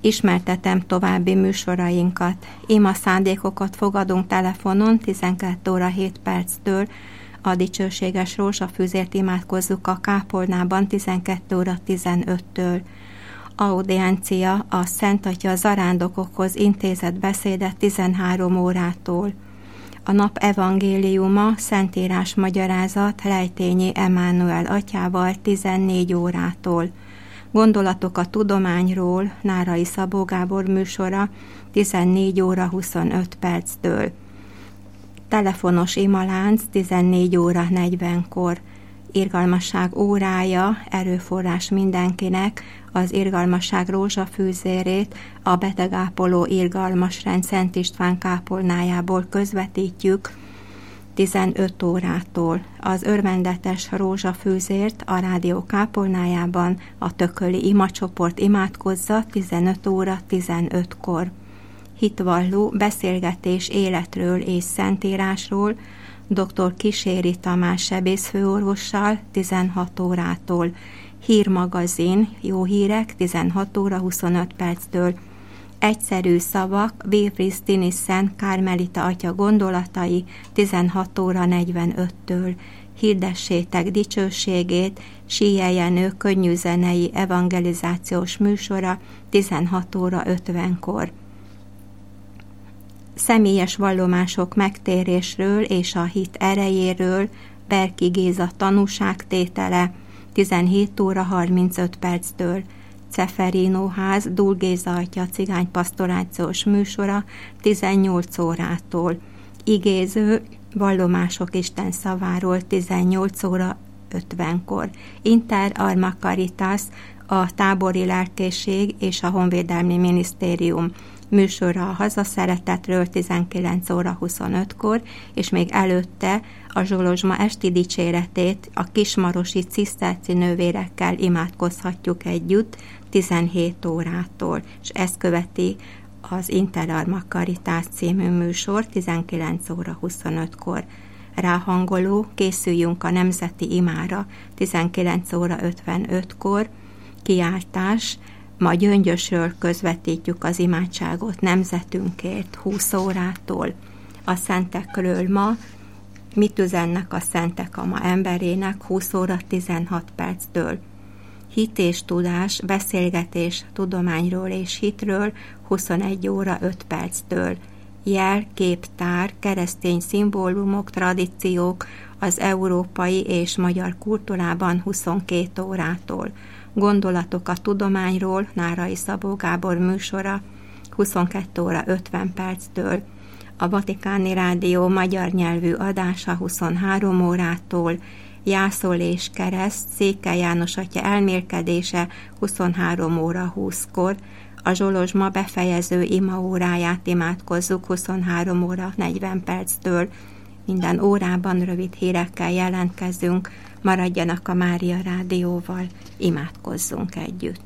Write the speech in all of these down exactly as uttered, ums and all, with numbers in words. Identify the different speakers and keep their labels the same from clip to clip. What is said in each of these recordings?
Speaker 1: Ismertetem további műsorainkat. Ima szándékokat fogadunk telefonon tizenkét óra hét perctől. A dicsőséges rózsafűzért imádkozzuk a kápolnában tizenkét óra tizenöttől. Audiencia a Szent Atya zarándokokhoz intézett beszéde tizenhárom órától. A nap evangéliuma, Szentírás magyarázat Lejtényi Emánuel atyával tizennégy órától. Gondolatok a tudományról, Nárai Szabó Gábor műsora tizennégy óra huszonöt perctől. Telefonos imalánc tizennégy óra negyvenkor. Irgalmasság órája, erőforrás mindenkinek, az irgalmasság rózsafűzérét a betegápoló irgalmas rend Szent István kápolnájából közvetítjük tizenöt órától. Az örvendetes rózsafűzért a rádió kápolnájában a Tököli imacsoport imádkozza tizenöt óra tizenötkor. Hitvalló beszélgetés életről és szentírásról dr. Kíséri Tamás sebészfőorvossal tizenhat órától. Hírmagazin, jó hírek tizenhat óra huszonöt perctől. Egyszerű szavak, Wilfried Stinissen Kármelita atya gondolatai tizenhat óra negyvenöttől. Hirdessétek dicsőségét, Síje Jenő könnyűzenei evangelizációs műsora tizenhat óra ötvenkor. Személyes vallomások megtérésről és a hit erejéről, Berki Géza tanúságtétele tizenhét óra harmincöt perctől. Ceferino ház Dúl Géza atya cigánypastorációs műsora tizennyolc órától. Igéző vallomások Isten szaváról tizennyolc óra ötvenkor. Inter Arma Caritas, a tábori lelkészség és a honvédelmi minisztérium műsora a hazaszeretetről tizenkilenc óra huszonötkor, és még előtte a Zsolozsma esti dicséretét a kismarosi ciszterci nővérekkel imádkozhatjuk együtt tizenhét órától, és ezt követi az Inter Arma Caritas című műsor tizenkilenc óra huszonötkor. Ráhangoló, készüljünk a nemzeti imára tizenkilenc óra ötvenötkor, kiáltás, ma Gyöngyösről közvetítjük az imádságot nemzetünkért húsz órától. A szentekről ma, mit üzennek a szentek a ma emberének húsz óra tizenhat perctől. Hit és tudás, beszélgetés tudományról és hitről huszonegy óra öt perctől. Jel, képtár, keresztény szimbólumok, tradíciók az európai és magyar kultúrában huszonkét órától. Gondolatok a tudományról, Nárai Szabó Gábor műsora huszonkettő óra ötven perctől. A Vatikáni Rádió magyar nyelvű adása huszonhárom órától. Jászol és kereszt, Székely János atya elmélkedése huszonhárom óra húszkor. A Zsolozsma befejező imaóráját imádkozzuk huszonhárom óra negyven perctől. Minden órában rövid hírekkel jelentkezünk, maradjanak a Mária Rádióval, imádkozzunk együtt.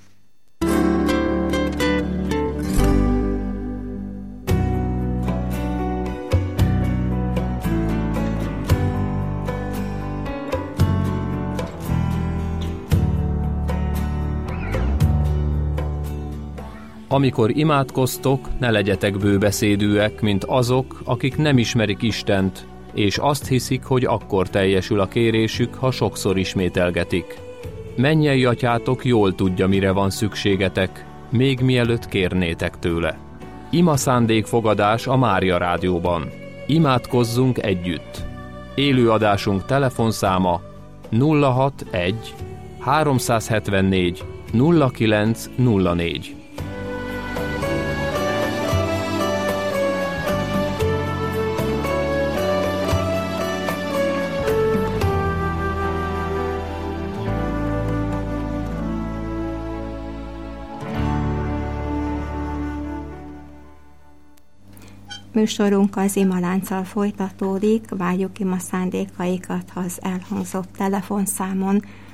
Speaker 2: Amikor imádkoztok, ne legyetek bőbeszédűek, mint azok, akik nem ismerik Istent, és azt hiszik, hogy akkor teljesül a kérésük, ha sokszor ismételgetik. Mennyei atyátok jól tudja, mire van szükségetek, még mielőtt kérnétek tőle. Ima szándékfogadás a Mária Rádióban. Imádkozzunk együtt. Élőadásunk telefonszáma nulla hatvanegy háromszázhetvennégy nulla kilenc nulla négy.
Speaker 1: Műsorunk az imalánccal folytatódik, várjuk ima szándékaikat az elhangzott telefonszámon